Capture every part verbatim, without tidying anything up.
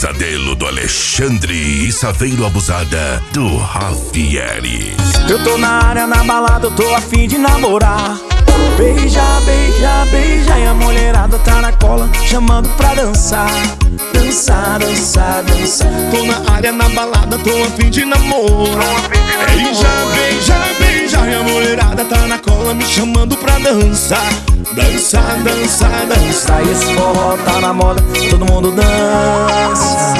pesadelo do Alexandre e Saveiro Abusada do Javieri. Eu tô na área, na balada, eu tô a fim de namorar. Beija, beija, beija e a mulherada tá na cola, chamando pra dançar. Dançar, dançar, dançar. Tô na área, na balada, tô a fim de namorar. Beija, beija, beija e a mulherada tá na cola, me chamando pra dançar. Dançar, dançar, dançar. E esse forró tá na moda, todo mundo dança.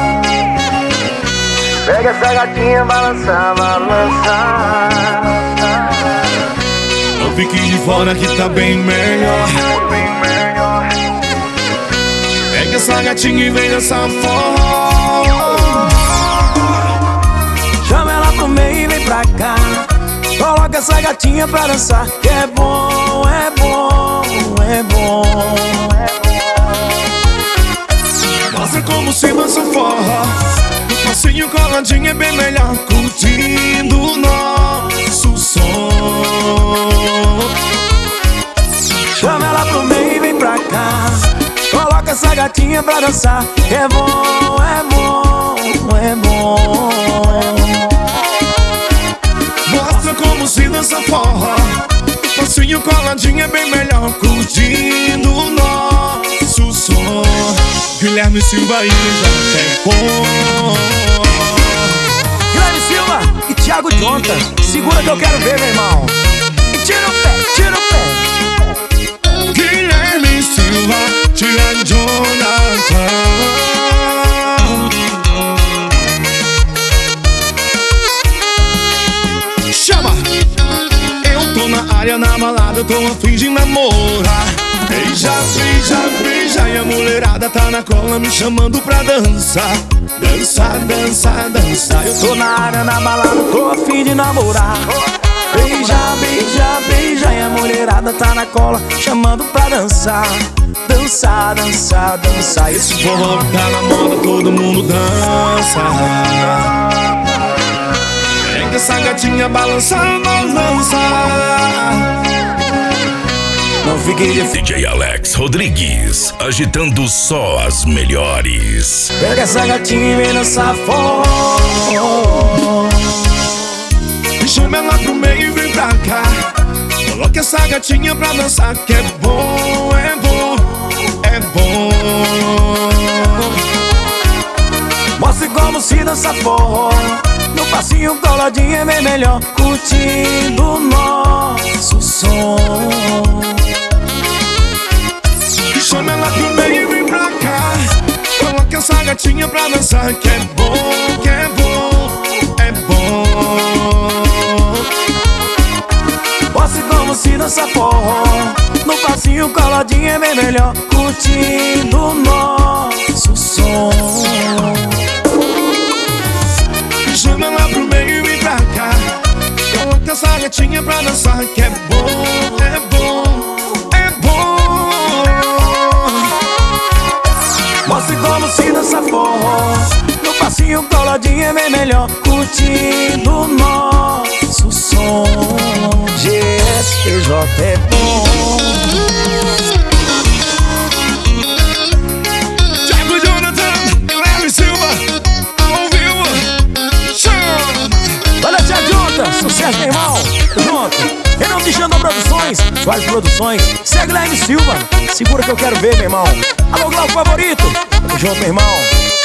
Pega essa gatinha, balança, balança. Não fique de fora que tá bem melhor. Pega essa gatinha e vem dançar forró. Chama ela pro meio e vem pra cá. Coloca essa gatinha pra dançar, que é bom, é bom, é bom, é bom. Mostra como se dança forró. O passinho coladinho é bem melhor, curtindo o nosso som. Chama ela pro meio e vem pra cá. Coloca essa gatinha pra dançar, que é bom, é bom, é bom. Mostra como se dança forró. O passinho coladinho é bem melhor, curtindo o nosso som. Guilherme Silva e já é bom. Guilherme Silva e Thiago Jonathan, segura que eu quero ver, meu irmão. E tira o pé, tira o pé. Guilherme Silva, Thiago Jonathan. Chama! Eu tô na área, na balada, eu tô a fim de namorar. Beija, beija, beija e a mulherada tá na cola, me chamando pra dançar. Dançar, dançar, dançar. Eu tô na área, na balada, tô a fim de namorar. Beija, beija, beija e a mulherada tá na cola, chamando pra dançar. Dançar, dançar, dançar. Esse forró tá na moda, todo mundo dança. Pega essa gatinha balançando, balança. Não fique de D J Alex Rodrigues, agitando só as melhores. Pega essa gatinha e vem dançar forró. Chama ela pro meio e vem pra cá. Coloca essa gatinha pra dançar, que é bom, é bom, é bom. Mostre como se dança forró. No passinho coladinho é bem melhor, curtindo o nosso som. Chama ela pro meio e vem pra cá. Coloca essa gatinha pra dançar, que é bom, que é bom, é bom. Mostre como se dança forró. No passinho coladinho é bem melhor, curtindo o nosso som. Chama ela pro meio e vem pra cá. Coloca essa gatinha pra dançar, que é bom, é bom, é bom. Mostre como se dança forró. No passinho coladinho é bem melhor, curtindo o nosso som. G S P J é bom. Thiago Jonathan, Guilherme Silva, ao vivo. Chama! Olha, Thiago Jonathan, sucesso, meu irmão. Junto. Renan Bichando Produções, várias produções. Segue Guilherme Silva, segura que eu quero ver, meu irmão. Alô, Glauco Favorito. Tamo junto, meu irmão.